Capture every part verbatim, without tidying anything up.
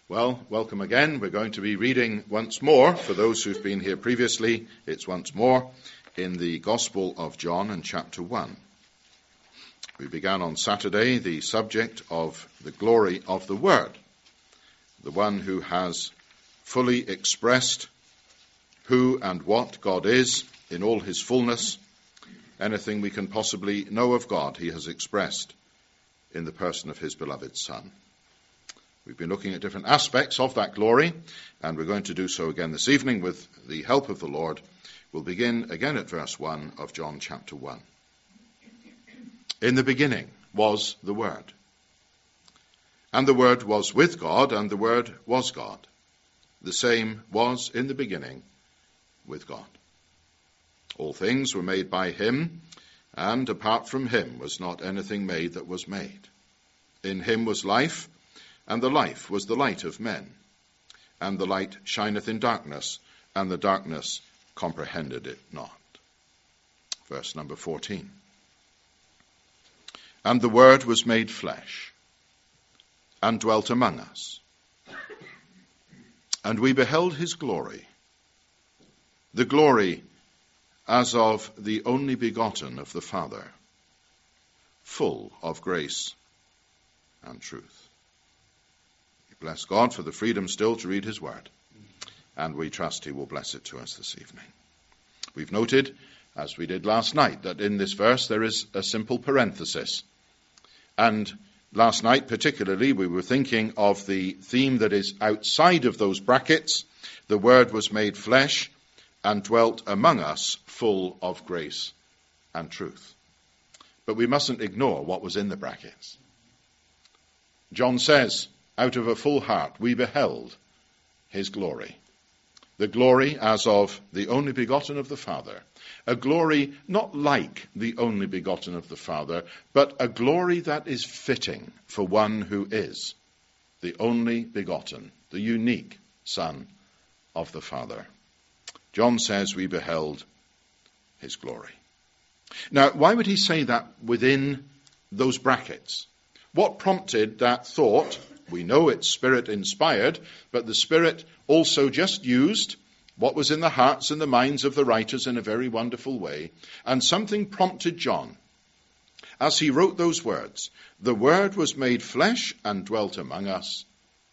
Well, welcome again. We're going to be reading once more, for those who've been here previously, it's once more in the Gospel of John and chapter one. We began on Saturday the subject of the glory of the Word, the one who has fully expressed who and what God is in all his fullness. Anything we can possibly know of God, he has expressed in the person of his beloved Son. We've been looking at different aspects of that glory, and we're going to do so again this evening with the help of the Lord. We'll begin again at verse one of John chapter one. In the beginning was the Word, and the Word was with God, and the Word was God. The same was in the beginning with God. All things were made by him, and apart from him was not anything made that was made. In him was life, and the life was the light of men. And the light shineth in darkness, and the darkness comprehended it not. Verse number fourteen. And the Word was made flesh, and dwelt among us. And we beheld his glory, the glory as of the only begotten of the Father, full of grace and truth. Bless God for the freedom still to read his word, and we trust he will bless it to us this evening. We've noted, as we did last night, that in this verse there is a simple parenthesis. And last night particularly we were thinking of the theme that is outside of those brackets. The Word was made flesh and dwelt among us, full of grace and truth. But we mustn't ignore what was in the brackets. John says, out of a full heart we beheld his glory. The glory as of the only begotten of the Father. A glory not like the only begotten of the Father, but a glory that is fitting for one who is the only begotten, the unique Son of the Father. John says we beheld his glory. Now, why would he say that within those brackets? What prompted that thought? We know it's Spirit-inspired, but the Spirit also just used what was in the hearts and the minds of the writers in a very wonderful way. And something prompted John as he wrote those words. The Word was made flesh and dwelt among us.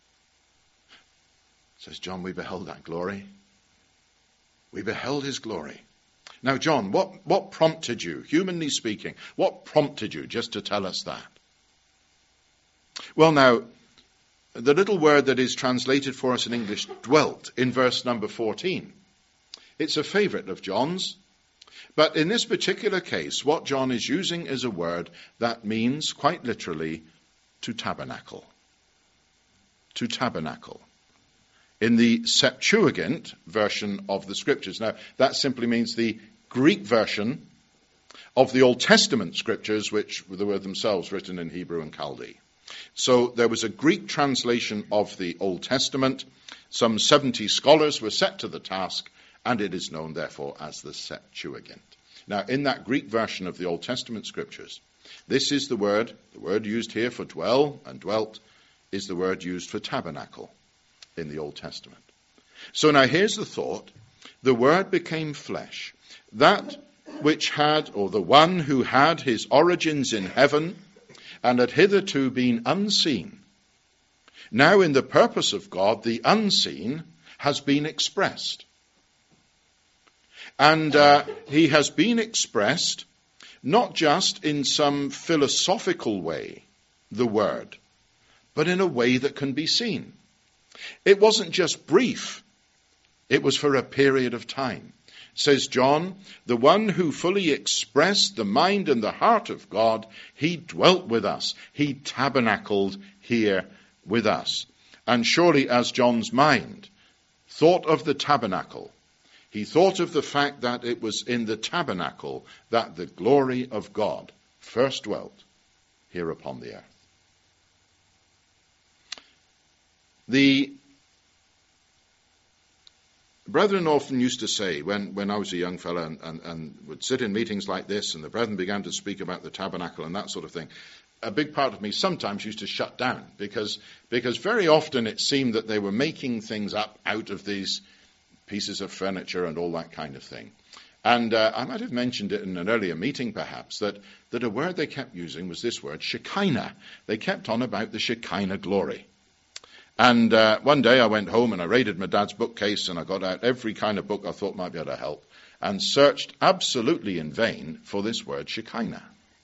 Says John, we beheld that glory. We beheld his glory. Now, John, what, what prompted you, humanly speaking, what prompted you just to tell us that? Well, now, the little word that is translated for us in English, dwelt, in verse number fourteen. It's a favorite of John's. But in this particular case, what John is using is a word that means, quite literally, to tabernacle. To tabernacle. In the Septuagint version of the Scriptures. Now, that simply means the Greek version of the Old Testament Scriptures, which were themselves written in Hebrew and Chaldee. So there was a Greek translation of the Old Testament. Some seventy scholars were set to the task, and it is known, therefore, as the Septuagint. Now, in that Greek version of the Old Testament Scriptures, this is the word, the word used here for dwell and dwelt, is the word used for tabernacle in the Old Testament. So now here's the thought. The Word became flesh. That which had, or the one who had his origins in heaven, and had hitherto been unseen. Now in the purpose of God, the unseen has been expressed. And uh, he has been expressed not just in some philosophical way, the Word, but in a way that can be seen. It wasn't just brief. It was for a period of time. Says John, the one who fully expressed the mind and the heart of God, he dwelt with us. He tabernacled here with us. And surely as John's mind thought of the tabernacle, he thought of the fact that it was in the tabernacle that the glory of God first dwelt here upon the earth. The brethren often used to say, when, when I was a young fellow and, and, and would sit in meetings like this, and the brethren began to speak about the tabernacle and that sort of thing, a big part of me sometimes used to shut down because because very often it seemed that they were making things up out of these pieces of furniture and all that kind of thing. And uh, I might have mentioned it in an earlier meeting perhaps, that, that a word they kept using was this word, Shekinah. They kept on about the Shekinah glory. And uh, one day I went home and I raided my dad's bookcase and I got out every kind of book I thought might be able to help and searched absolutely in vain for this word Shekinah.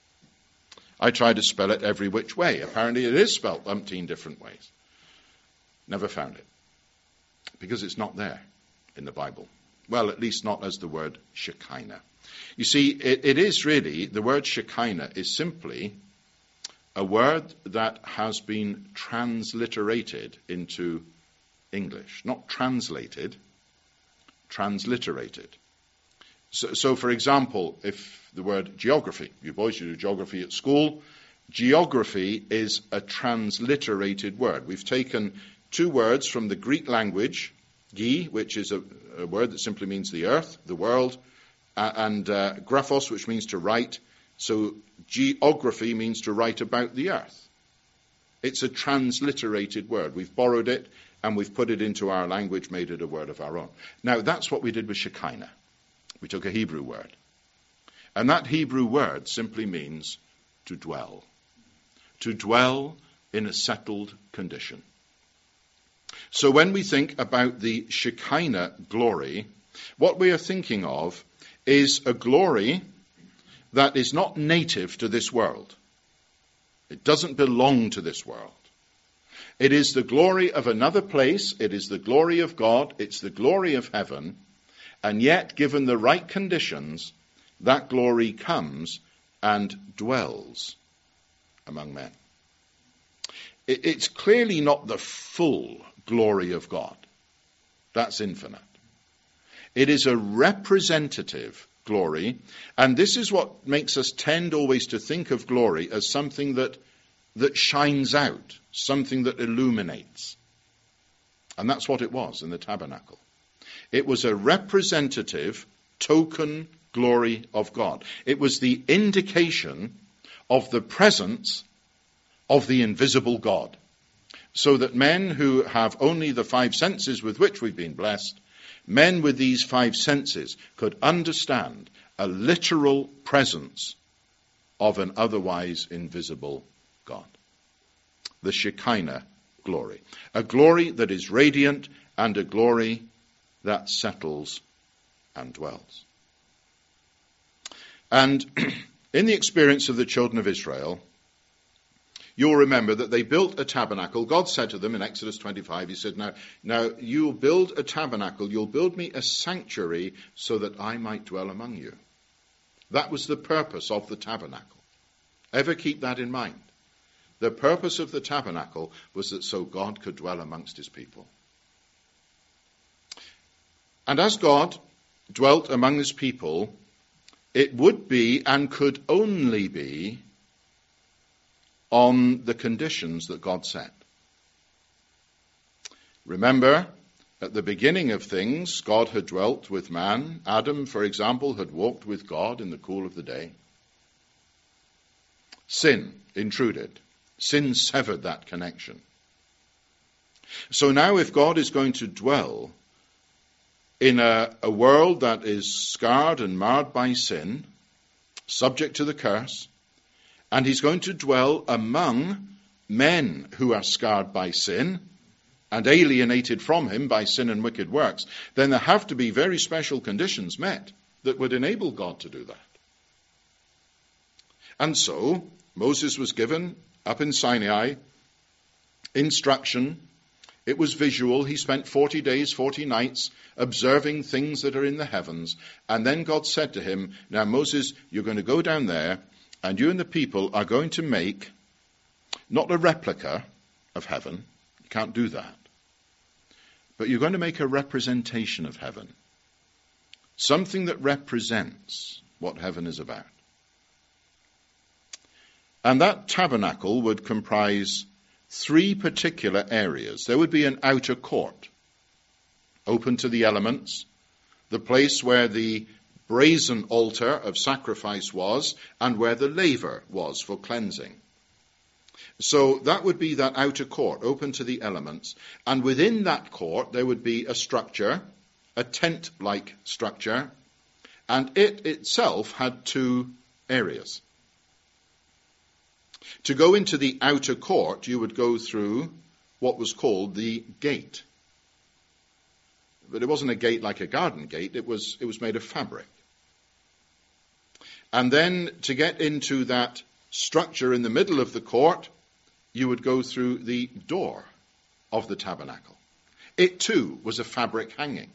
I tried to spell it every which way. Apparently it is spelt umpteen different ways. Never found it. Because it's not there in the Bible. Well, at least not as the word Shekinah. You see, it, it is really, the word Shekinah is simply a word that has been transliterated into English. Not translated, transliterated. So, so, for example, if the word geography, you boys, you do geography at school, geography is a transliterated word. We've taken two words from the Greek language, gi, which is a, a word that simply means the earth, the world, uh, and uh, graphos, which means to write. So geography means to write about the earth. It's a transliterated word. We've borrowed it and we've put it into our language, made it a word of our own. Now, that's what we did with Shekinah. We took a Hebrew word. And that Hebrew word simply means to dwell. To dwell in a settled condition. So when we think about the Shekinah glory, what we are thinking of is a glory that is not native to this world. It doesn't belong to this world. It is the glory of another place. It is the glory of God. It's the glory of heaven. And yet, given the right conditions, that glory comes and dwells among men. It's clearly not the full glory of God. That's infinite. It is a representative glory, and this is what makes us tend always to think of glory as something that that shines out, something that illuminates. And that's what it was in the tabernacle. It was a representative, token glory of God. It was the indication of the presence of the invisible God. So that men who have only the five senses with which we've been blessed, men with these five senses could understand a literal presence of an otherwise invisible God. The Shekinah glory. A glory that is radiant and a glory that settles and dwells. And in the experience of the children of Israel, you'll remember that they built a tabernacle. God said to them in Exodus twenty-five, he said, now, now you'll build a tabernacle, you'll build me a sanctuary so that I might dwell among you. That was the purpose of the tabernacle. Ever keep that in mind. The purpose of the tabernacle was that so God could dwell amongst his people. And as God dwelt among his people, it would be and could only be on the conditions that God set. Remember, at the beginning of things, God had dwelt with man. Adam, for example, had walked with God in the cool of the day. Sin intruded. Sin severed that connection. So now if God is going to dwell in a, a world that is scarred and marred by sin, subject to the curse, and he's going to dwell among men who are scarred by sin and alienated from him by sin and wicked works, then there have to be very special conditions met that would enable God to do that. And so Moses was given, up in Sinai, instruction. It was visual. He spent forty days, forty nights observing things that are in the heavens. And then God said to him, now Moses, you're going to go down there and you and the people are going to make not a replica of heaven. You can't do that. But you're going to make a representation of heaven. Something that represents what heaven is about. And that tabernacle would comprise three particular areas. There would be an outer court, open to the elements, the place where the brazen altar of sacrifice was, and where the laver was for cleansing. So that would be that outer court, open to the elements. And within that court, there would be a structure, a tent-like structure, and it itself had two areas. To go into the outer court, you would go through what was called the gate. But it wasn't a gate like a garden gate, it was, it was made of fabric. And then to get into that structure in the middle of the court, you would go through the door of the tabernacle. It too was a fabric hanging.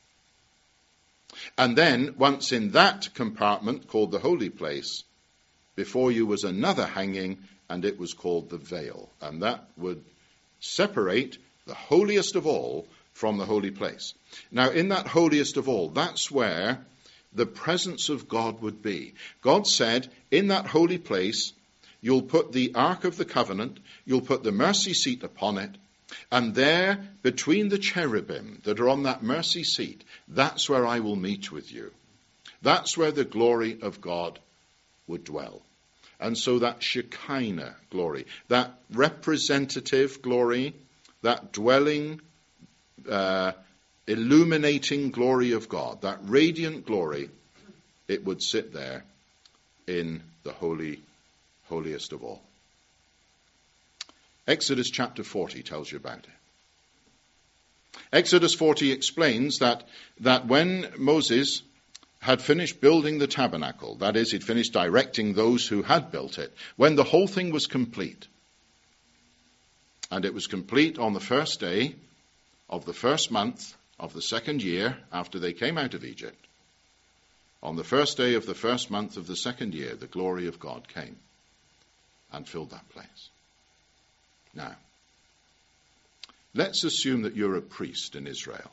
And then, once in that compartment called the holy place, before you was another hanging, and it was called the veil. And that would separate the holiest of all from the holy place. Now, in that holiest of all, that's where the presence of God would be. God said, in that holy place, you'll put the Ark of the Covenant, you'll put the mercy seat upon it, and there, between the cherubim that are on that mercy seat, that's where I will meet with you. That's where the glory of God would dwell. And so that Shekinah glory, that representative glory, that dwelling, uh, illuminating glory of God, that radiant glory, it would sit there in the holy, holiest of all. Exodus chapter forty tells you about it. Exodus forty explains that, that when Moses had finished building the tabernacle, that is, he'd finished directing those who had built it, when the whole thing was complete, and it was complete on the first day of the first month of the second year after they came out of Egypt, on the first day of the first month of the second year, the glory of God came and filled that place. Now, let's assume that you're a priest in Israel.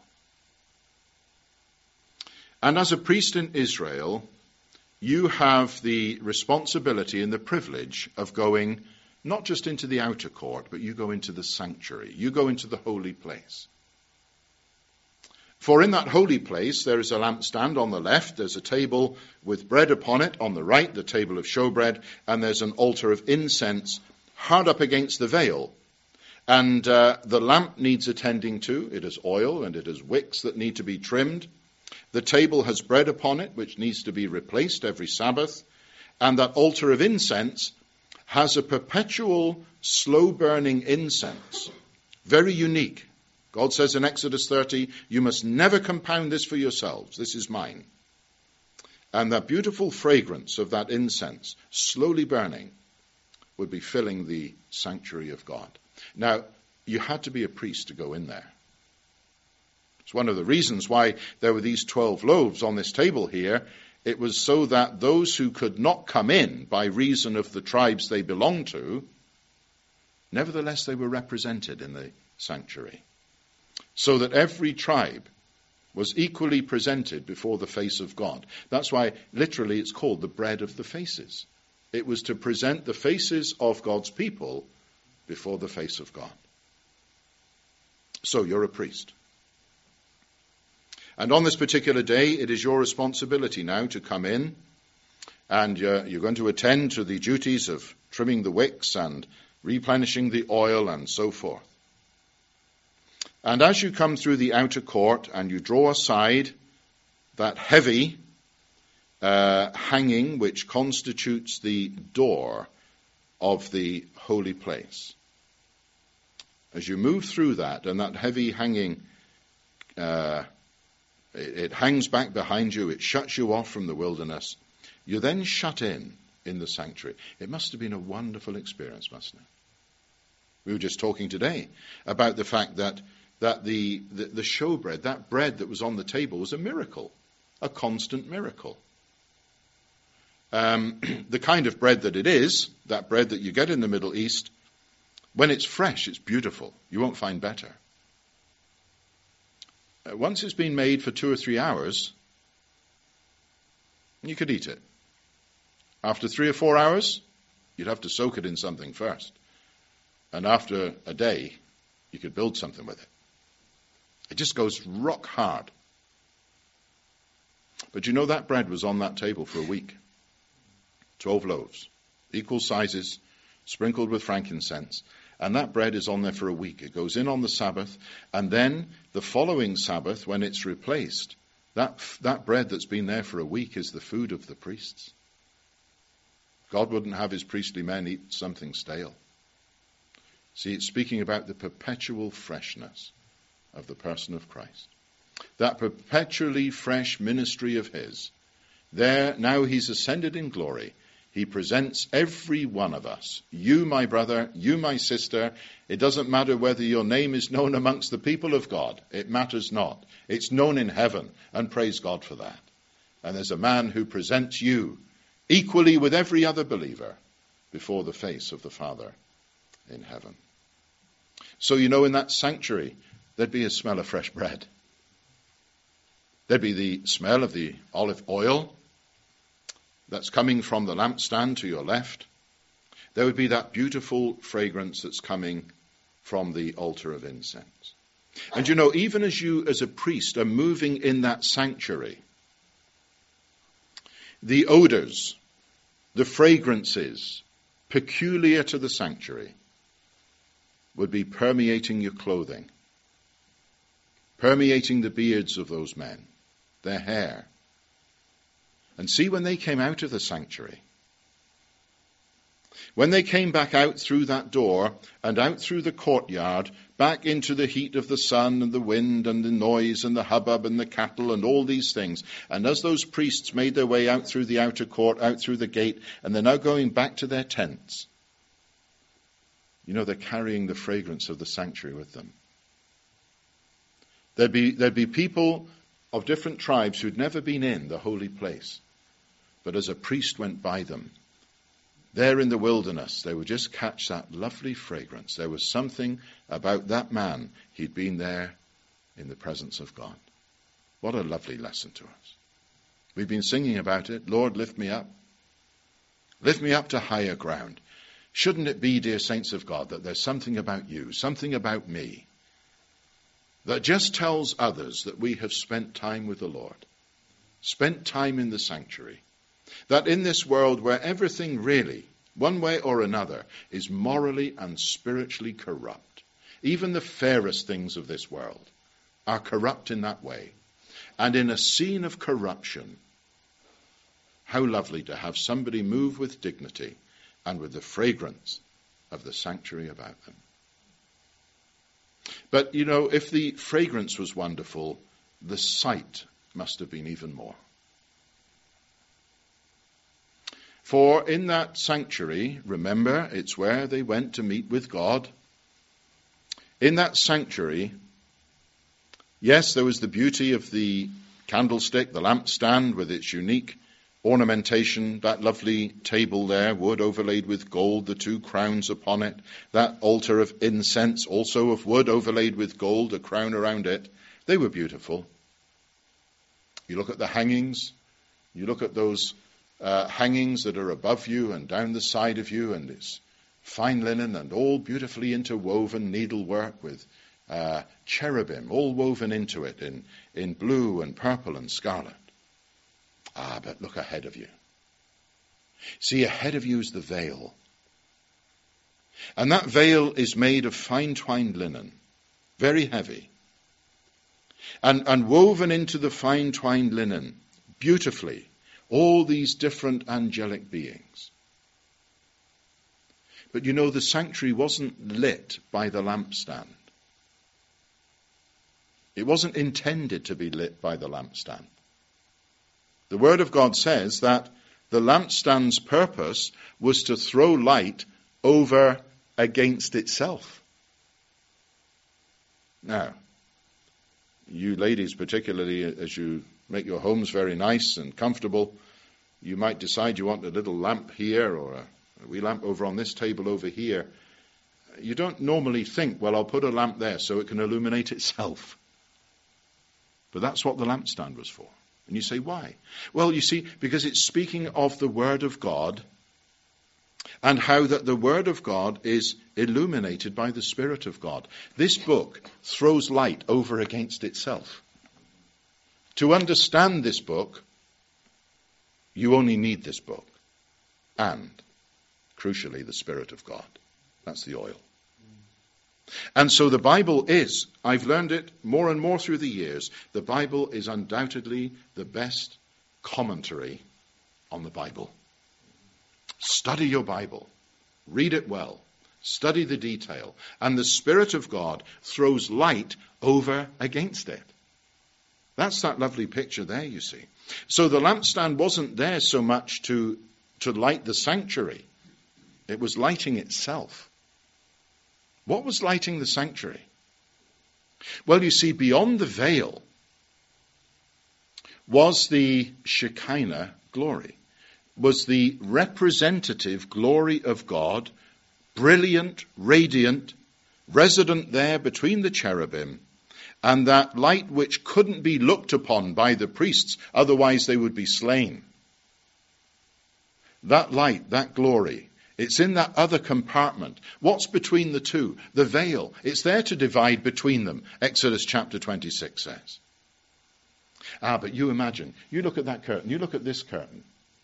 And as a priest in Israel, you have the responsibility and the privilege of going not just into the outer court, but you go into the sanctuary. You go into the holy place. For in that holy place, there is a lampstand on the left, there's a table with bread upon it on the right, the table of showbread, and there's an altar of incense hard up against the veil. And uh, the lamp needs attending to. It has oil and it has wicks that need to be trimmed. The table has bread upon it, which needs to be replaced every Sabbath. And that altar of incense has a perpetual, slow-burning incense. Very unique. God says in Exodus thirty, you must never compound this for yourselves. This is mine. And that beautiful fragrance of that incense, slowly burning, would be filling the sanctuary of God. Now, you had to be a priest to go in there. It's one of the reasons why there were these twelve loaves on this table here. It was so that those who could not come in by reason of the tribes they belonged to, nevertheless they were represented in the sanctuary. So that every tribe was equally presented before the face of God. That's why literally it's called the bread of the faces. It was to present the faces of God's people before the face of God. So you're a priest. And on this particular day, it is your responsibility now to come in, and uh, you're going to attend to the duties of trimming the wicks and replenishing the oil and so forth. And as you come through the outer court and you draw aside that heavy uh, hanging which constitutes the door of the holy place, as you move through that, and that heavy hanging, uh, it, it hangs back behind you, it shuts you off from the wilderness, you're then shut in in the sanctuary. It must have been a wonderful experience, mustn't it? We were just talking today about the fact that that the, the, the showbread, that bread that was on the table, was a miracle, a constant miracle. Um, the kind of bread that it is, that bread that you get in the Middle East, when it's fresh, it's beautiful. You won't find better. Uh, once it's been made for two or three hours, you could eat it. After three or four hours, you'd have to soak it in something first. And after a day, you could build something with it. It just goes rock hard. But you know that bread was on that table for a week. Twelve loaves, equal sizes, sprinkled with frankincense. And that bread is on there for a week. It goes in on the Sabbath, and then the following Sabbath, when it's replaced, that, that bread that's been there for a week is the food of the priests. God wouldn't have his priestly men eat something stale. See, it's speaking about the perpetual freshness of the person of Christ. That perpetually fresh ministry of his. There, now he's ascended in glory. He presents every one of us. You, my brother, you, my sister. It doesn't matter whether your name is known amongst the people of God. It matters not. It's known in heaven, and praise God for that. And there's a man who presents you equally with every other believer before the face of the Father in heaven. So, you know, in that sanctuary, there'd be a smell of fresh bread. There'd be the smell of the olive oil that's coming from the lampstand to your left. There would be that beautiful fragrance that's coming from the altar of incense. And you know, even as you as a priest are moving in that sanctuary, the odors, the fragrances peculiar to the sanctuary would be permeating your clothing, permeating the beards of those men, their hair. And see, when they came out of the sanctuary, when they came back out through that door and out through the courtyard, back into the heat of the sun and the wind and the noise and the hubbub and the cattle and all these things, and as those priests made their way out through the outer court, out through the gate, and they're now going back to their tents, you know, they're carrying the fragrance of the sanctuary with them. There'd be, there'd be people of different tribes who'd never been in the holy place. But as a priest went by them, there in the wilderness, they would just catch that lovely fragrance. There was something about that man. He'd been there in the presence of God. What a lovely lesson to us. We've been singing about it. Lord, lift me up. Lift me up to higher ground. Shouldn't it be, dear saints of God, that there's something about you, something about me, that just tells others that we have spent time with the Lord, spent time in the sanctuary, that in this world where everything really, one way or another, is morally and spiritually corrupt, even the fairest things of this world are corrupt in that way. And in a scene of corruption, how lovely to have somebody move with dignity and with the fragrance of the sanctuary about them. But, you know, if the fragrance was wonderful, the sight must have been even more. For in that sanctuary, remember, it's where they went to meet with God. In that sanctuary, yes, there was the beauty of the candlestick, the lampstand with its unique ornamentation, that lovely table there, wood overlaid with gold, the two crowns upon it, that altar of incense, also of wood overlaid with gold, a crown around it. They were beautiful. You look at the hangings, you look at those uh, hangings that are above you and down the side of you, and it's fine linen and all beautifully interwoven needlework with uh, cherubim, all woven into it in, in blue and purple and scarlet. Ah, but look ahead of you. See, ahead of you is the veil. And that veil is made of fine twined linen, very heavy. And, and woven into the fine twined linen, beautifully, all these different angelic beings. But you know, the sanctuary wasn't lit by the lampstand. It wasn't intended to be lit by the lampstand. The Word of God says that the lampstand's purpose was to throw light over against itself. Now, you ladies particularly, as you make your homes very nice and comfortable, you might decide you want a little lamp here or a, a wee lamp over on this table over here. You don't normally think, well, I'll put a lamp there so it can illuminate itself. But that's what the lampstand was for. And you say, why? Well, you see, because it's speaking of the Word of God and how that the Word of God is illuminated by the Spirit of God. This book throws light over against itself. To understand this book, you only need this book. And crucially, the Spirit of God. That's the oil. And so the Bible is, I've learned it more and more through the years, the Bible is undoubtedly the best commentary on the Bible. Study your Bible. Read it well. Study the detail. And the Spirit of God throws light over against it. That's that lovely picture there, you see. So the lampstand wasn't there so much to, to light the sanctuary. It was lighting itself. What was lighting the sanctuary? Well, you see, beyond the veil was the Shekinah glory, was the representative glory of God, brilliant, radiant, resident there between the cherubim, and that light which couldn't be looked upon by the priests, otherwise they would be slain. That light, that glory, it's in that other compartment. What's between the two? The veil. It's there to divide between them, Exodus chapter twenty-six says. Ah, but you imagine, you look at that curtain, you look at this curtain,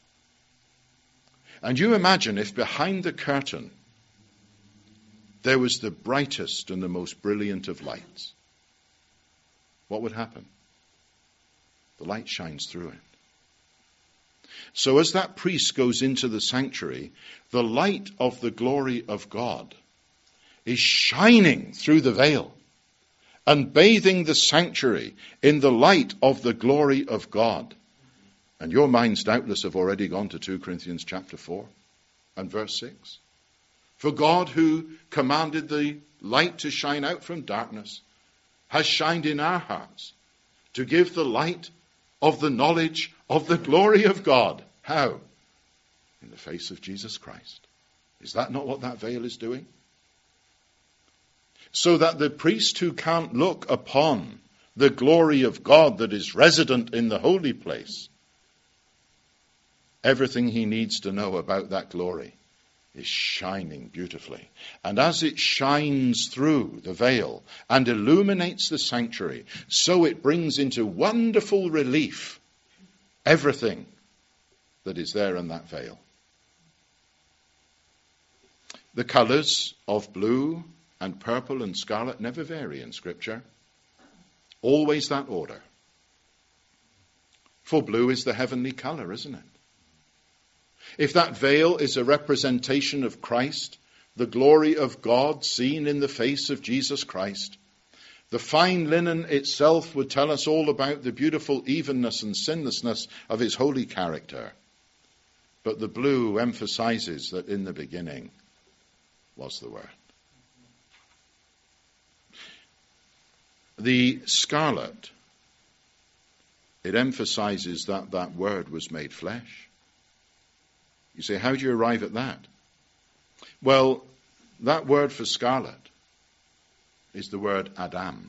and you imagine if behind the curtain there was the brightest and the most brilliant of lights. What would happen? The light shines through it. So as that priest goes into the sanctuary, the light of the glory of God is shining through the veil and bathing the sanctuary in the light of the glory of God. And your minds doubtless have already gone to two Corinthians chapter four and verse six. For God, who commanded the light to shine out from darkness, has shined in our hearts to give the light of the knowledge of the glory of God. How? In the face of Jesus Christ. Is that not what that veil is doing? So that the priest who can't look upon the glory of God that is resident in the holy place, everything he needs to know about that glory is shining beautifully. And as it shines through the veil and illuminates the sanctuary, so it brings into wonderful relief everything that is there in that veil. The colors of blue and purple and scarlet never vary in Scripture. Always that order. For blue is the heavenly color, isn't it? If that veil is a representation of Christ, the glory of God seen in the face of Jesus Christ, the fine linen itself would tell us all about the beautiful evenness and sinlessness of his holy character. But the blue emphasizes that in the beginning was the Word. The scarlet, it emphasizes that that Word was made flesh. You say, how do you arrive at that? Well, that word for scarlet is the word Adam.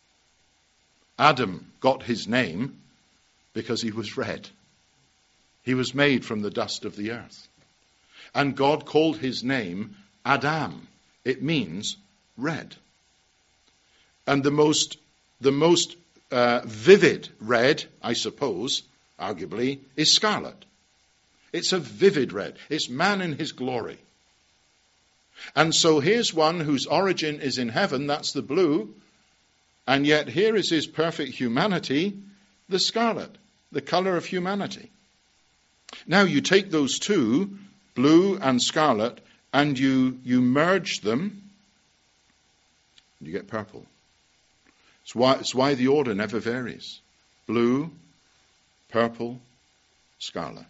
Adam got his name because he was red. He was made from the dust of the earth. And God called his name Adam. It means red. And the most, the most uh, vivid red, I suppose, arguably, is scarlet. It's a vivid red. It's man in his glory. And so here's one whose origin is in heaven, that's the blue, and yet here is his perfect humanity, the scarlet, the color of humanity. Now you take those two, blue and scarlet, and you, you merge them, and you get purple. It's why, it's why the order never varies. Blue, purple, scarlet.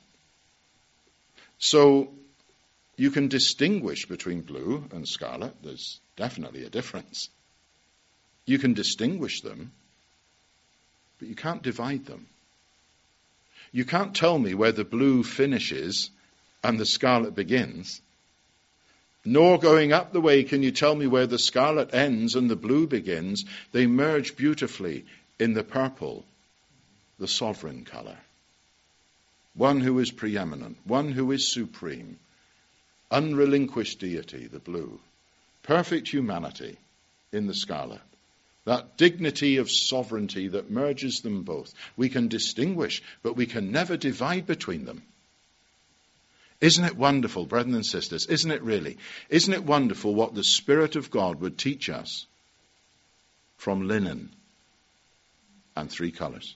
So you can distinguish between blue and scarlet. There's definitely a difference. You can distinguish them, but you can't divide them. You can't tell me where the blue finishes and the scarlet begins. Nor going up the way can you tell me where the scarlet ends and the blue begins. They merge beautifully in the purple, the sovereign color. One who is preeminent, one who is supreme, unrelinquished deity, the blue, perfect humanity in the scarlet, that dignity of sovereignty that merges them both. We can distinguish, but we can never divide between them. Isn't it wonderful, brethren and sisters? Isn't it really? Isn't it wonderful what the Spirit of God would teach us from linen and three colours?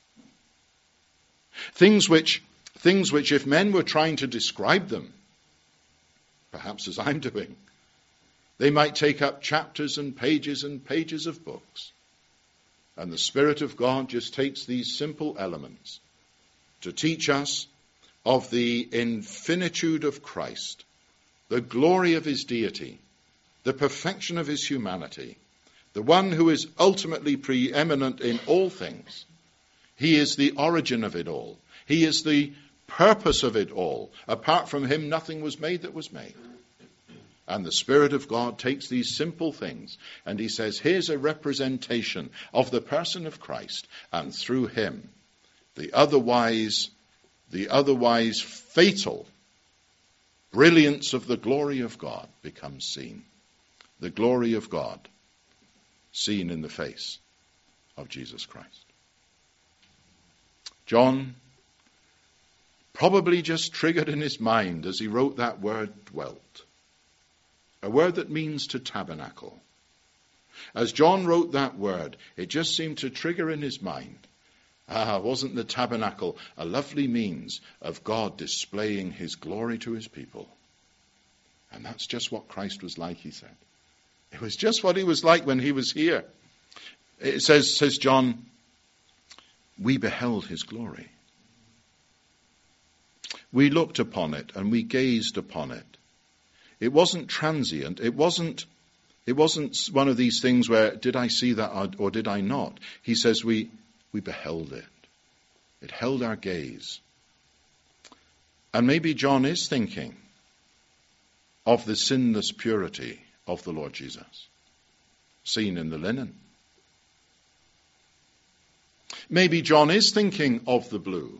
Things which, things which if men were trying to describe them, perhaps as I'm doing, they might take up chapters and pages and pages of books. And the Spirit of God just takes these simple elements to teach us of the infinitude of Christ, the glory of his deity, the perfection of his humanity, the one who is ultimately preeminent in all things. He is the origin of it all. He is the purpose of it all. Apart from him, nothing was made that was made. And the Spirit of God takes these simple things and he says, here's a representation of the person of Christ, and through him, the otherwise, the otherwise fatal brilliance of the glory of God becomes seen. The glory of God seen in the face of Jesus Christ. John probably just triggered in his mind as he wrote that word dwelt. A word that means to tabernacle. As John wrote that word, it just seemed to trigger in his mind. Ah, wasn't the tabernacle a lovely means of God displaying his glory to his people? And that's just what Christ was like, he said. It was just what he was like when he was here. It says, says John, we beheld his glory. We looked upon it and we gazed upon it. It wasn't transient. It wasn't, it wasn't one of these things where, did I see that or, or did I not? He says we, we beheld it. It held our gaze. And maybe John is thinking of the sinless purity of the Lord Jesus, seen in the linen. Maybe John is thinking of the blue.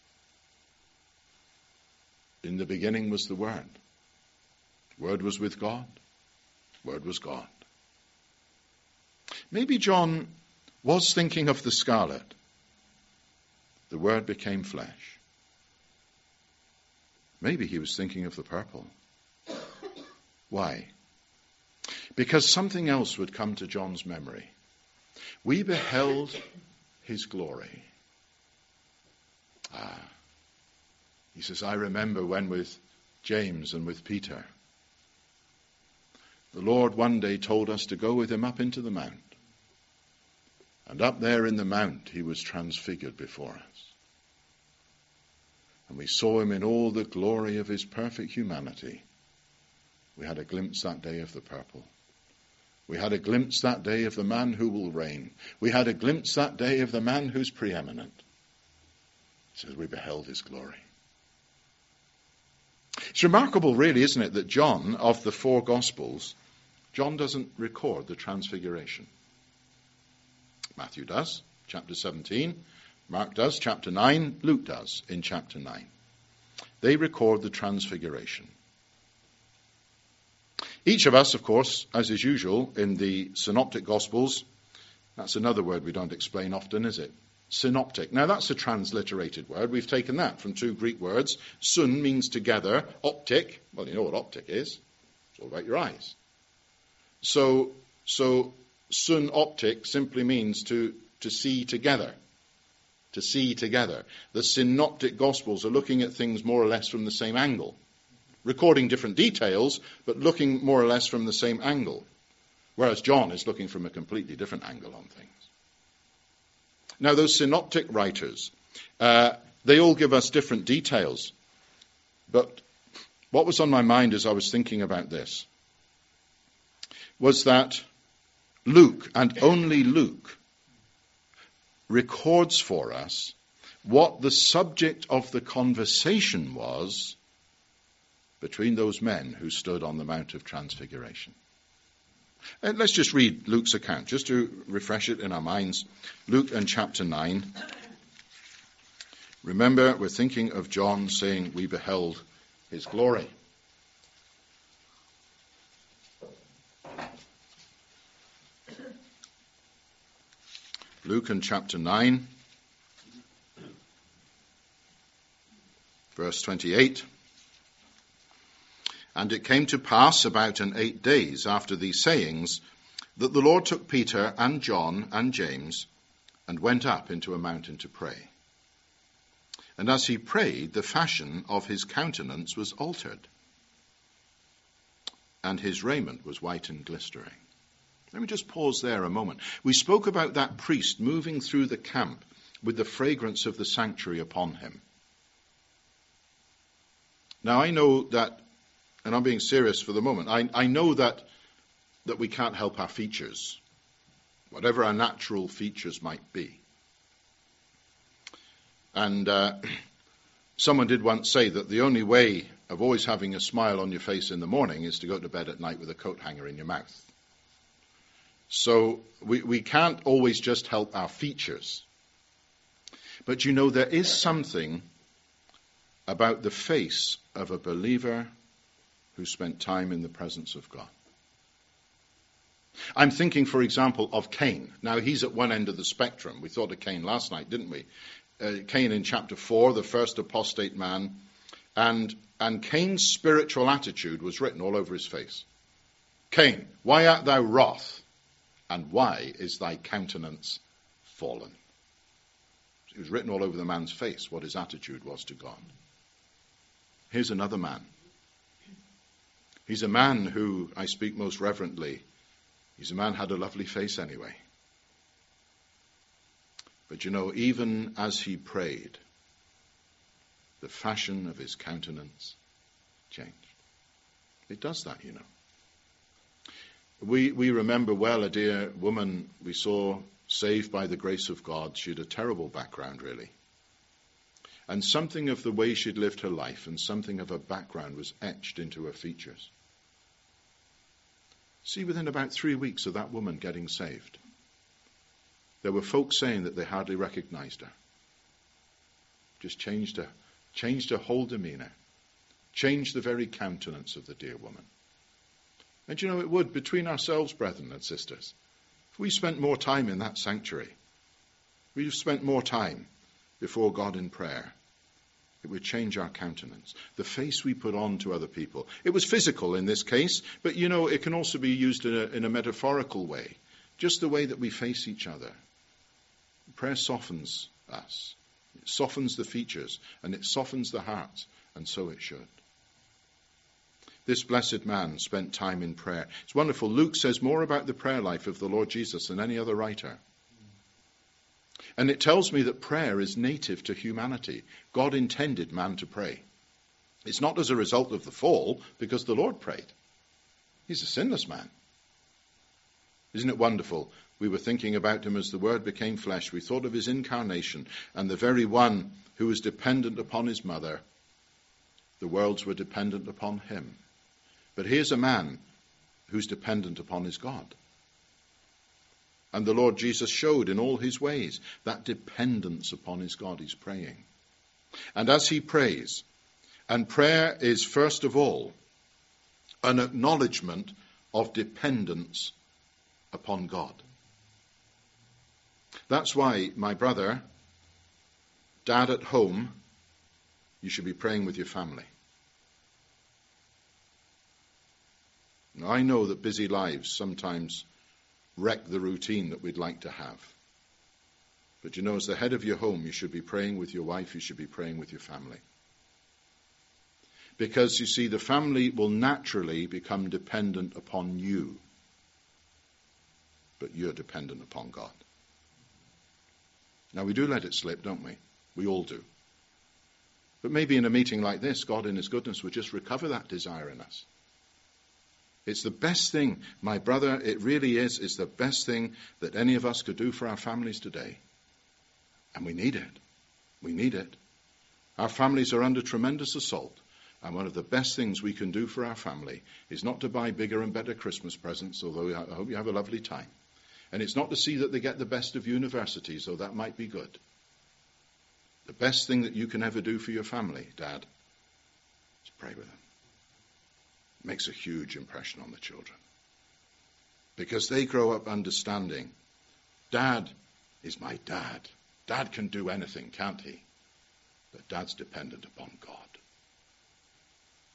In the beginning was the Word. Word was with God. Word was God. Maybe John was thinking of the scarlet. The Word became flesh. Maybe he was thinking of the purple. Why? Because something else would come to John's memory. We beheld his glory. Ah. He says, I remember when with James and with Peter, the Lord one day told us to go with him up into the mount. And up there in the mount, he was transfigured before us. And we saw him in all the glory of his perfect humanity. We had a glimpse that day of the purple. We had a glimpse that day of the man who will reign. We had a glimpse that day of the man who's preeminent. He says, we beheld his glory. It's remarkable, really, isn't it, that John, of the four Gospels, John doesn't record the transfiguration. Matthew does, chapter seventeen. Mark does, chapter nine. Luke does, in chapter nine. They record the transfiguration. Each of us, of course, as is usual in the synoptic Gospels, that's another word we don't explain often, is it? Synoptic. Now that's a transliterated word. We've taken that from two Greek words. Sun means together. Optic, well, you know what optic is. It's all about your eyes. So, so synoptic simply means to, to see together. To see together. The synoptic Gospels are looking at things more or less from the same angle. Recording different details, but looking more or less from the same angle. Whereas John is looking from a completely different angle on things. Now, those synoptic writers, uh, they all give us different details. But what was on my mind as I was thinking about this was that Luke, and only Luke, records for us what the subject of the conversation was between those men who stood on the Mount of Transfiguration. And let's just read Luke's account, just to refresh it in our minds. Luke and chapter nine. Remember, we're thinking of John saying, we beheld his glory. Luke and chapter nine, verse twenty-eight. And it came to pass about an eight days after these sayings that the Lord took Peter and John and James and went up into a mountain to pray. And as he prayed, the fashion of his countenance was altered, and his raiment was white and glistering. Let me just pause there a moment. We spoke about that priest moving through the camp with the fragrance of the sanctuary upon him. Now I know that, and I'm being serious for the moment, I, I know that, that we can't help our features, whatever our natural features might be. And uh, someone did once say that the only way of always having a smile on your face in the morning is to go to bed at night with a coat hanger in your mouth. So we, we can't always just help our features. But you know, there is something about the face of a believer who spent time in the presence of God. I'm thinking, for example, of Cain. Now, he's at one end of the spectrum. We thought of Cain last night, didn't we? Uh, Cain in chapter four, the first apostate man. And, and Cain's spiritual attitude was written all over his face. Cain, why art thou wroth? And why is thy countenance fallen? It was written all over the man's face what his attitude was to God. Here's another man. He's a man who, I speak most reverently, he's a man who had a lovely face anyway. But you know, even as he prayed, the fashion of his countenance changed. It does that, you know. We we remember well a dear woman we saw saved by the grace of God. She had a terrible background, really. And something of the way she'd lived her life and something of her background was etched into her features. See, within about three weeks of that woman getting saved, there were folks saying that they hardly recognized her. Just changed her, changed her whole demeanor, changed the very countenance of the dear woman. And you know, it would, between ourselves, brethren and sisters, if we spent more time in that sanctuary, we've spent more time before God in prayer, it would change our countenance. The face we put on to other people. It was physical in this case, but you know, it can also be used in a, in a metaphorical way. Just the way that we face each other. Prayer softens us. It softens the features, and it softens the heart, and so it should. This blessed man spent time in prayer. It's wonderful. Luke says more about the prayer life of the Lord Jesus than any other writer. And it tells me that prayer is native to humanity. God intended man to pray. It's not as a result of the fall, because the Lord prayed. He's a sinless man. Isn't it wonderful? We were thinking about him as the Word became flesh. We thought of his incarnation, and the very one who was dependent upon his mother, the worlds were dependent upon him. But here's a man who's dependent upon his God. And the Lord Jesus showed in all his ways that dependence upon his God. He's praying. And as he prays, and prayer is first of all an acknowledgement of dependence upon God. That's why, my brother, dad at home, you should be praying with your family. Now, I know that busy lives sometimes wreck the routine that we'd like to have. But you know, as the head of your home, you should be praying with your wife, you should be praying with your family. Because, you see, the family will naturally become dependent upon you. But you're dependent upon God. Now, we do let it slip, don't we? We all do. But maybe in a meeting like this, God in his goodness would just recover that desire in us. It's the best thing, my brother, it really is, it's the best thing that any of us could do for our families today. And we need it. We need it. Our families are under tremendous assault. And one of the best things we can do for our family is not to buy bigger and better Christmas presents, although I hope you have a lovely time. And it's not to see that they get the best of universities, though that might be good. The best thing that you can ever do for your family, Dad, is pray with them. It makes a huge impression on the children. Because they grow up understanding, Dad is my dad. Dad can do anything, can't he? But Dad's dependent upon God.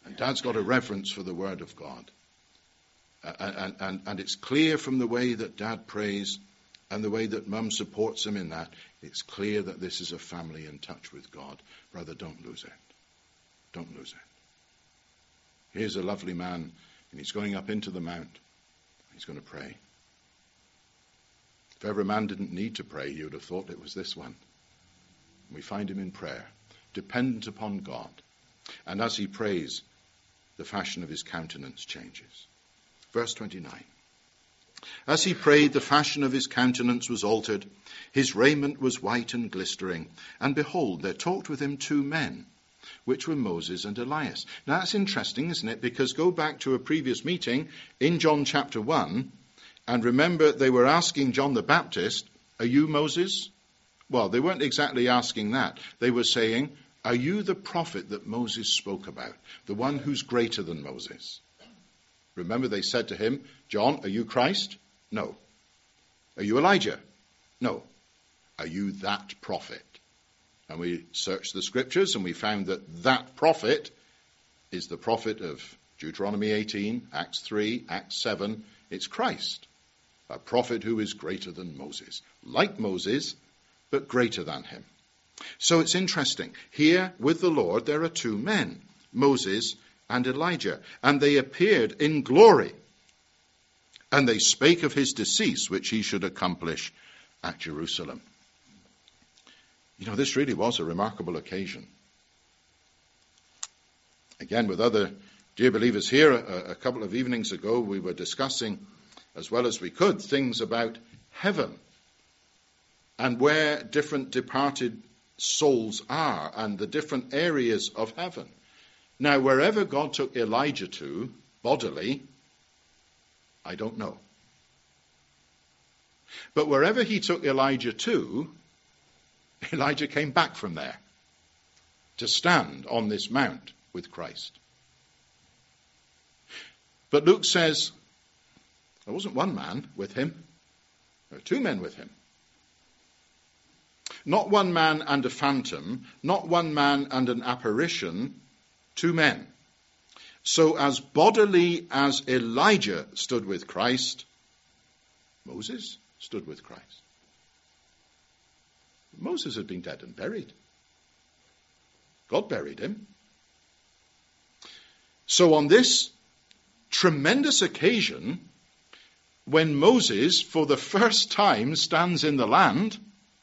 And Dad's got a reverence for the Word of God. Uh, and, and, and it's clear from the way that Dad prays and the way that Mum supports him in that, it's clear that this is a family in touch with God. Brother, don't lose it. Don't lose it. Here's a lovely man, and he's going up into the mount. He's going to pray. If ever a man didn't need to pray, you would have thought it was this one. We find him in prayer, dependent upon God. And as he prays, the fashion of his countenance changes. Verse twenty-nine. As he prayed, the fashion of his countenance was altered. His raiment was white and glistering. And behold, there talked with him two men, which were Moses and Elias. Now that's interesting, isn't it? Because go back to a previous meeting in John chapter one, and remember they were asking John the Baptist, are you Moses? Well, they weren't exactly asking that. They were saying, are you the prophet that Moses spoke about, the one who's greater than Moses? Remember they said to him, John, are you Christ? No. Are you Elijah? No. Are you that prophet? And we searched the scriptures and we found that that prophet is the prophet of Deuteronomy eighteen, Acts three, Acts seven. It's Christ, a prophet who is greater than Moses. Like Moses, but greater than him. So it's interesting. Here with the Lord there are two men, Moses and Elijah, and they appeared in glory. And they spake of his decease, which he should accomplish at Jerusalem. You know, this really was a remarkable occasion. Again, with other dear believers here, a, a couple of evenings ago, we were discussing, as well as we could, things about heaven and where different departed souls are and the different areas of heaven. Now, wherever God took Elijah to, bodily, I don't know. But wherever he took Elijah to, Elijah came back from there to stand on this mount with Christ. But Luke says there wasn't one man with him. There were two men with him. Not one man and a phantom, not one man and an apparition, two men. So as bodily as Elijah stood with Christ, Moses stood with Christ. Moses had been dead and buried. God buried him. So on this tremendous occasion, when Moses for the first time stands in the land,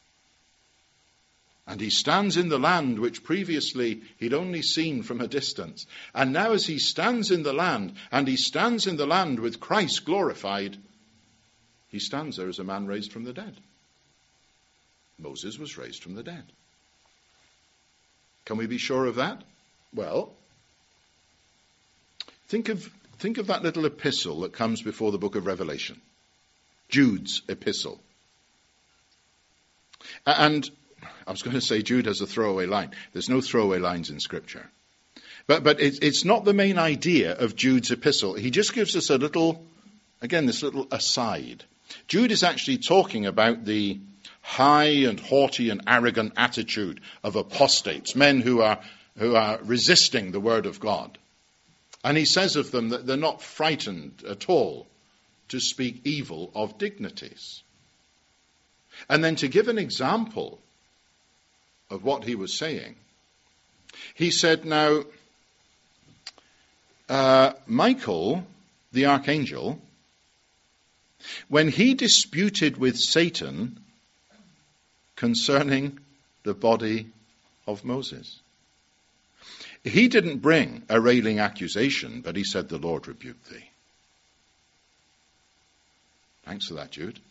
and he stands in the land which previously he'd only seen from a distance. And now as he stands in the land, and he stands in the land with Christ glorified, he stands there as a man raised from the dead. Moses was raised from the dead. Can we be sure of that? Well, think of, think of that little epistle that comes before the book of Revelation. Jude's epistle. And I was going to say Jude has a throwaway line. There's no throwaway lines in Scripture. But but it's, it's not the main idea of Jude's epistle. He just gives us a little, again, this little aside. Jude is actually talking about the high and haughty and arrogant attitude of apostates, men who are who are resisting the word of God. And he says of them that they're not frightened at all to speak evil of dignities. And then to give an example of what he was saying, he said, now, uh, Michael, the archangel, when he disputed with Satan concerning the body of Moses, he didn't bring a railing accusation, but he said, the Lord rebuked thee. Thanks for that, Jude.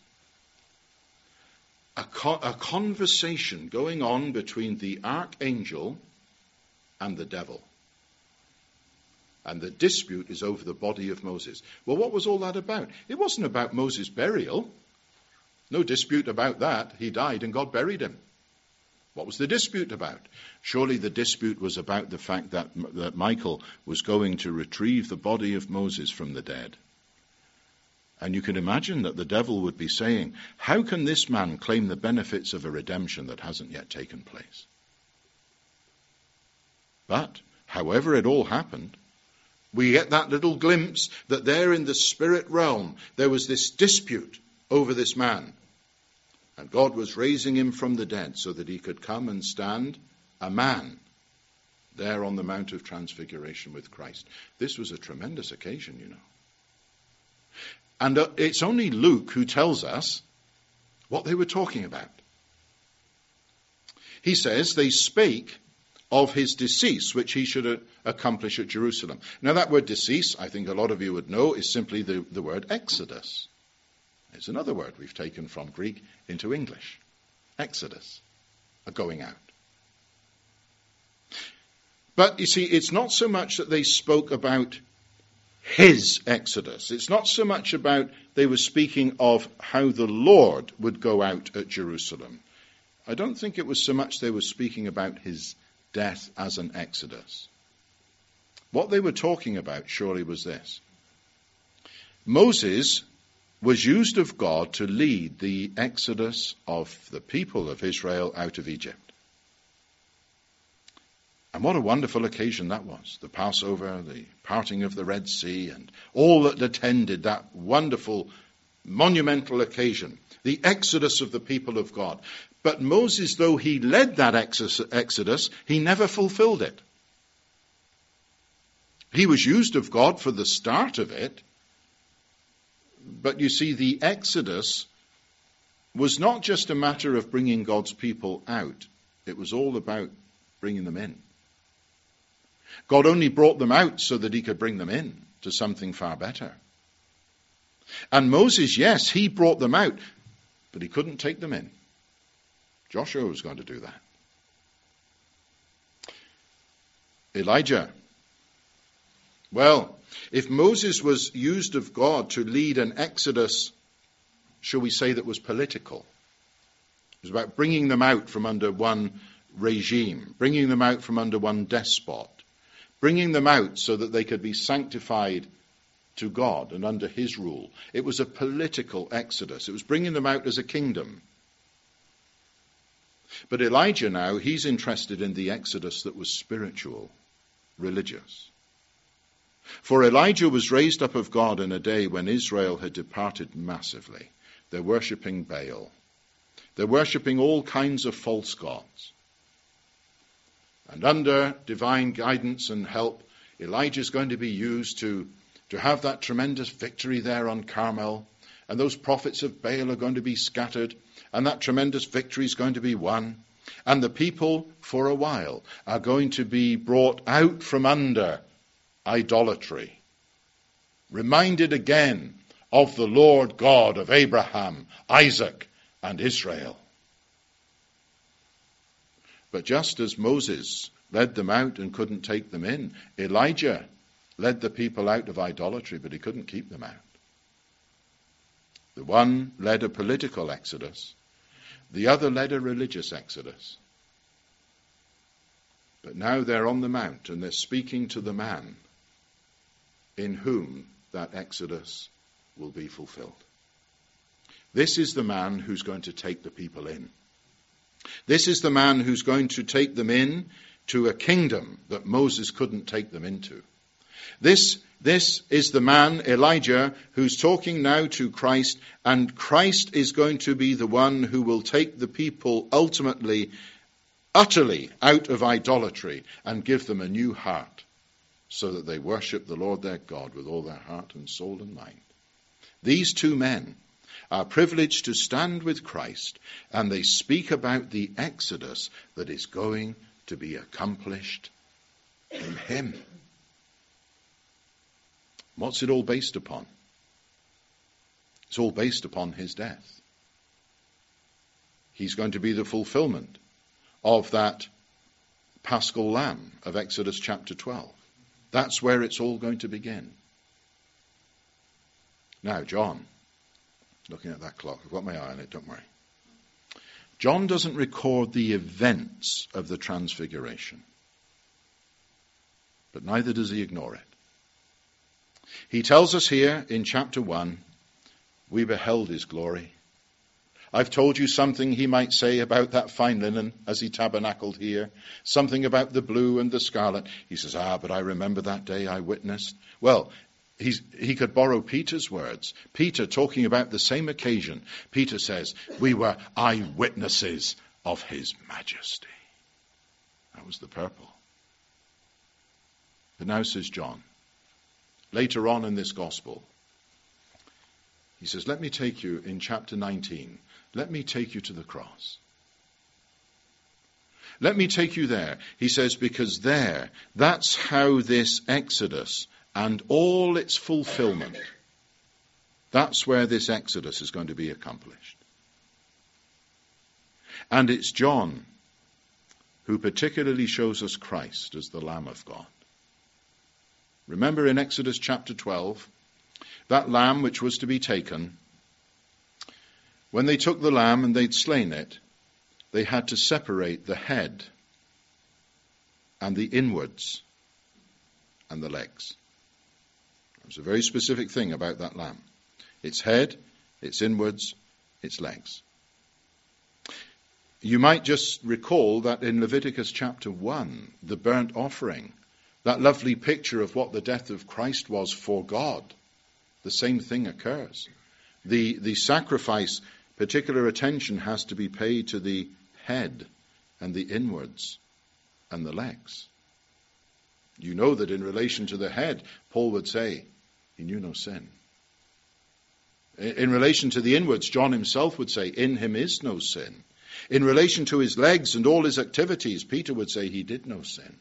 A, co- a conversation going on between the archangel and the devil. And the dispute is over the body of Moses. Well, what was all that about? It wasn't about Moses' burial. No dispute about that. He died and God buried him. What was the dispute about? Surely the dispute was about the fact that, that Michael was going to retrieve the body of Moses from the dead. And you can imagine that the devil would be saying, how can this man claim the benefits of a redemption that hasn't yet taken place? But, however it all happened, We get that little glimpse that there in the spirit realm, there was this dispute over this man. And God was raising him from the dead so that he could come and stand a man there on the Mount of Transfiguration with Christ. This was a tremendous occasion, you know. And uh, it's only Luke who tells us what they were talking about. He says they spake of his decease, which he should uh, accomplish at Jerusalem. Now that word decease, I think a lot of you would know, is simply the, the word exodus. It's another word we've taken from Greek into English. Exodus, a going out. But you see, it's not so much that they spoke about his exodus. It's not so much about they were speaking of how the Lord would go out at Jerusalem. I don't think it was so much they were speaking about his death as an exodus. What they were talking about surely was this. Moses was used of God to lead the exodus of the people of Israel out of Egypt. And what a wonderful occasion that was. The Passover, the parting of the Red Sea, and all that attended that wonderful, monumental occasion. The exodus of the people of God. But Moses, though he led that exodus, he never fulfilled it. He was used of God for the start of it. But you see, the exodus was not just a matter of bringing God's people out. It was all about bringing them in. God only brought them out so that he could bring them in to something far better. And Moses, yes, he brought them out, but he couldn't take them in. Joshua was going to do that. Elijah. Well, if Moses was used of God to lead an exodus, shall we say, that was political. It was about bringing them out from under one regime, bringing them out from under one despot, bringing them out so that they could be sanctified to God and under his rule. It was a political exodus. It was bringing them out as a kingdom. But Elijah now, he's interested in the exodus that was spiritual, religious. For Elijah was raised up of God in a day when Israel had departed massively. They're worshipping Baal. They're worshipping all kinds of false gods. And under divine guidance and help, Elijah is going to be used to, to have that tremendous victory there on Carmel. And those prophets of Baal are going to be scattered. And that tremendous victory is going to be won. And the people, for a while, are going to be brought out from under idolatry. Reminded again of the Lord God of Abraham, Isaac, and Israel. But just as Moses led them out and couldn't take them in, Elijah led the people out of idolatry, but he couldn't keep them out. The one led a political exodus. The other led a religious exodus. But now they're on the mount and they're speaking to the man in whom that exodus will be fulfilled. This is the man who's going to take the people in. This is the man who's going to take them in to a kingdom that Moses couldn't take them into. This, this is the man, Elijah, who's talking now to Christ, and Christ is going to be the one who will take the people ultimately, utterly out of idolatry and give them a new heart so that they worship the Lord their God with all their heart and soul and mind. These two men are privileged to stand with Christ, and they speak about the exodus that is going to be accomplished in him. What's it all based upon? It's all based upon his death. He's going to be the fulfillment of that paschal lamb of Exodus chapter twelve. That's where it's all going to begin. Now, John, looking at that clock, I've got my eye on it, don't worry. John doesn't record the events of the transfiguration, but neither does he ignore it. He tells us here in chapter one, we beheld his glory, I've told you something he might say about that fine linen as he tabernacled here, something about the blue and the scarlet. He says, ah, but I remember that day I witnessed. Well, he's, he could borrow Peter's words. Peter, talking about the same occasion, Peter says, we were eyewitnesses of his majesty. That was the purple. But now, says John, later on in this gospel, he says, let me take you in chapter nineteen. Let me take you to the cross. Let me take you there. He says, because there, that's how this Exodus and all its fulfillment, that's where this Exodus is going to be accomplished. And it's John who particularly shows us Christ as the Lamb of God. Remember in Exodus chapter twelve, that lamb which was to be taken, when they took the lamb and they'd slain it, they had to separate the head and the inwards and the legs. There's a very specific thing about that lamb. Its head, its inwards, its legs. You might just recall that in Leviticus chapter one, the burnt offering, that lovely picture of what the death of Christ was for God, the same thing occurs. The, the sacrifice, particular attention has to be paid to the head and the inwards and the legs. You know that in relation to the head, Paul would say, he knew no sin. In relation to the inwards, John himself would say, in him is no sin. In relation to his legs and all his activities, Peter would say he did no sin.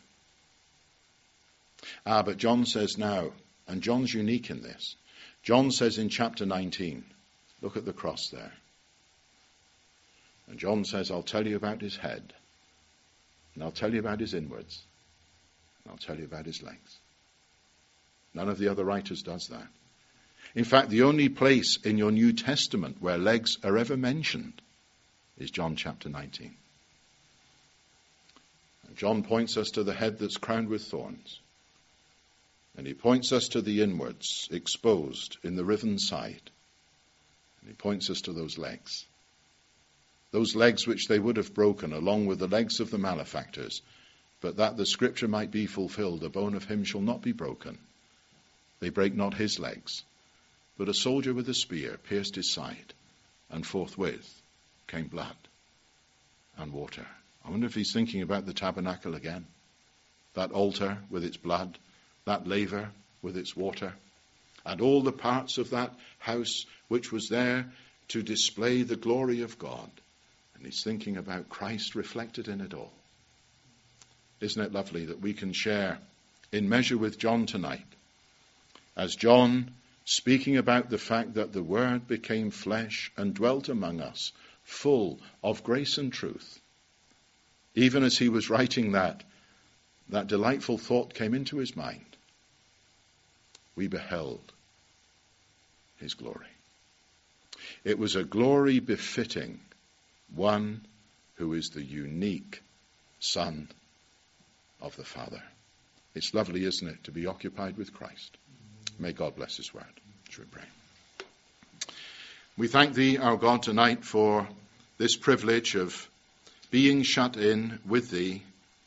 Ah, but John says now, and John's unique in this, John says in chapter nineteen, look at the cross there. And John says, I'll tell you about his head, and I'll tell you about his inwards, and I'll tell you about his legs. None of the other writers does that. In fact, the only place in your New Testament where legs are ever mentioned is John chapter nineteen. And John points us to the head that's crowned with thorns. And he points us to the inwards, exposed in the riven side. And he points us to those legs. Those legs which they would have broken along with the legs of the malefactors, but that the scripture might be fulfilled, the bone of him shall not be broken. They break not his legs, but a soldier with a spear pierced his side, and forthwith came blood and water. I wonder if he's thinking about the tabernacle again. That altar with its blood, that laver with its water, and all the parts of that house which was there to display the glory of God. And he's thinking about Christ reflected in it all. Isn't it lovely that we can share in measure with John tonight, as John, speaking about the fact that the Word became flesh and dwelt among us, full of grace and truth. Even as he was writing that, that delightful thought came into his mind. We beheld his glory. It was a glory befitting one who is the unique Son of the Father. It's lovely, isn't it, to be occupied with Christ. May God bless his word. Shall we pray? We thank thee, our God, tonight for this privilege of being shut in with thee.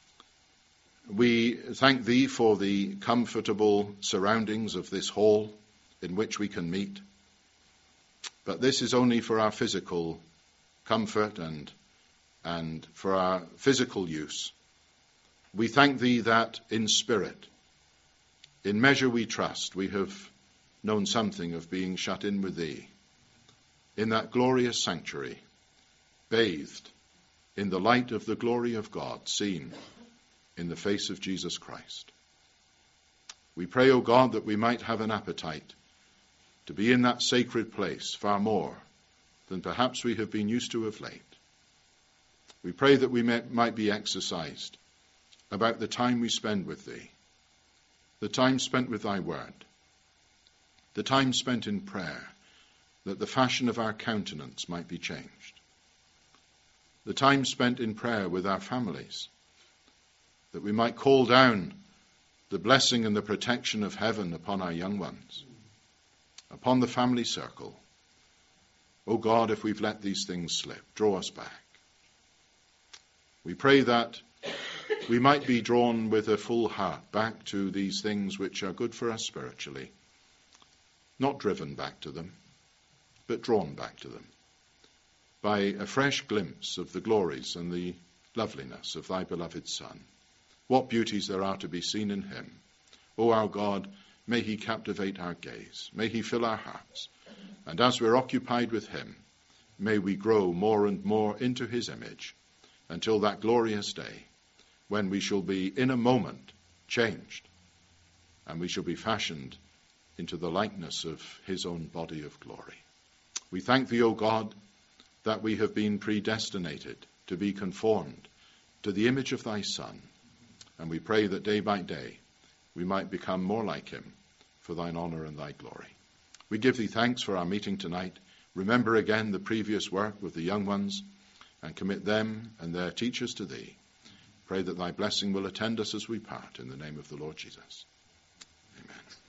We thank thee for the comfortable surroundings of this hall in which we can meet. But this is only for our physical comfort and, and for our physical use. We thank thee that in spirit, in measure we trust, we have known something of being shut in with thee in that glorious sanctuary, bathed in the light of the glory of God, seen in the face of Jesus Christ. We pray, O God, that we might have an appetite to be in that sacred place far more than perhaps we have been used to of late. We pray that we may, might be exercised about the time we spend with thee, the time spent with thy word, the time spent in prayer, that the fashion of our countenance might be changed, the time spent in prayer with our families, that we might call down the blessing and the protection of heaven upon our young ones, upon the family circle, O God, if we've let these things slip, draw us back. We pray that we might be drawn with a full heart back to these things which are good for us spiritually, not driven back to them, but drawn back to them by a fresh glimpse of the glories and the loveliness of thy beloved Son. What beauties there are to be seen in him. O our God, may he captivate our gaze, may he fill our hearts, and as we're occupied with him, may we grow more and more into his image until that glorious day when we shall be in a moment changed, and we shall be fashioned into the likeness of his own body of glory. We thank thee, O God, that we have been predestinated to be conformed to the image of thy Son, and we pray that day by day we might become more like him for thine honour and thy glory. We give thee thanks for our meeting tonight. Remember again the previous work with the young ones and commit them and their teachers to thee. Pray that thy blessing will attend us as we part in the name of the Lord Jesus. Amen.